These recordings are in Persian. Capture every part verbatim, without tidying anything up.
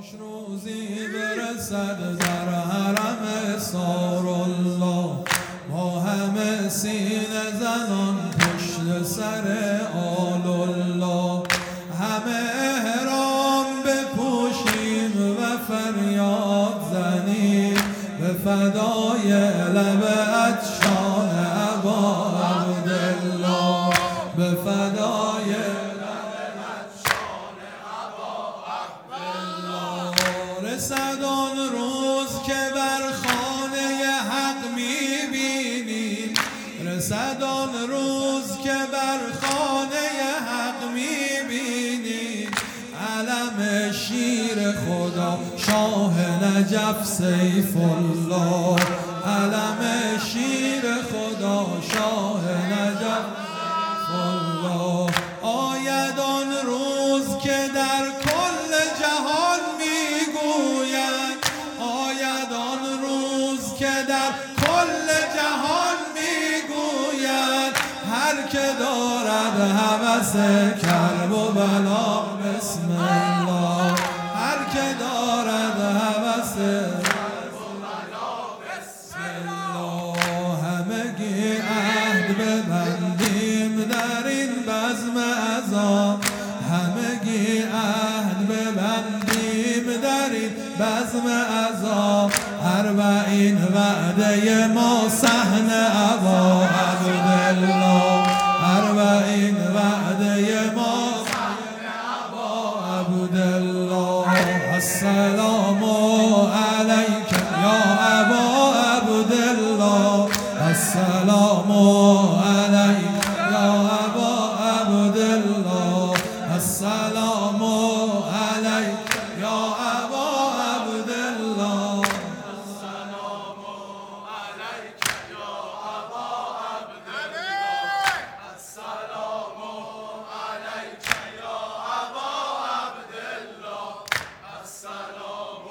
کاش روزی برسد در حرم سارالله با همه سینه زنان پشت سر آل الله، همه احرام بپوشیم و فریاد زنیم به فدای لب عطشان ابا عبدالله، به فدای رسد آن روز که بر خانه حق میبینیم، رسد آن روز که بر خانه حق میبینیم علم شیر خدا شاه نجف سیف الله، علم شیر خدا شاه نجف سیف الله. آید آن روز که در کل جهان میگویند، آید آن روز که در کل جهان میگویند هر که دارد هوس کرب و بلا بسم الله، هر که دارد هوس کرب و بلا بسم الله. همگی عهد ببندیم در این بزم عزا، همگی عهد ببندیم در این بزم عزا، اربعین وعده ما صحن ابا عبدالله، اربعین وعده ما صحن ابا عبدالله. السلام علیک یا ابا عبدالله، السلام علیک یا ابا عبدالله، السلام علیک یا ابا عبدالله، السلام علیک یا ابا عبدالله، السلام علیک یا ابا عبدالله، السلام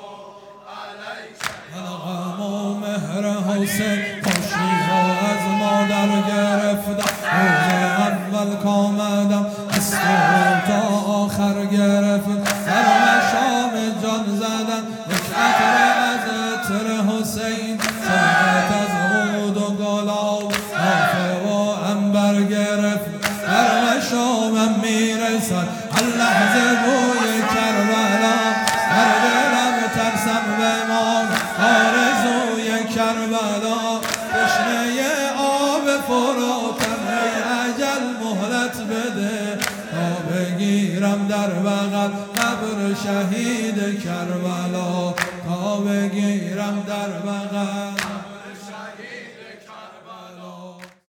علیک. غم و مهر حسین خوشی‌ها از مادر گرفتم، روز اول کامدم از تو تا آخر گرفتم، سر مشام جان زدن یک عطر از عطر حسین، ساعت از عود و گلاب صافه و عنبر گرفت، سر مشامم میرسد هر لحظه بوی کربلا، در دلم ترسم بمان آرزوی کربلا، تشنه آب فراتم ای اجل مهلت بده تا بگیرم در بغل قبر شهید کربلا، تا بگیرم در بغل